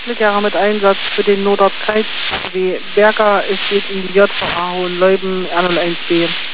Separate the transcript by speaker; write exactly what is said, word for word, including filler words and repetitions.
Speaker 1: Flugjahre mit Einsatz für den Nordostkreis sowie Berger. Es geht in die J V A Hohenleuben R null eins B.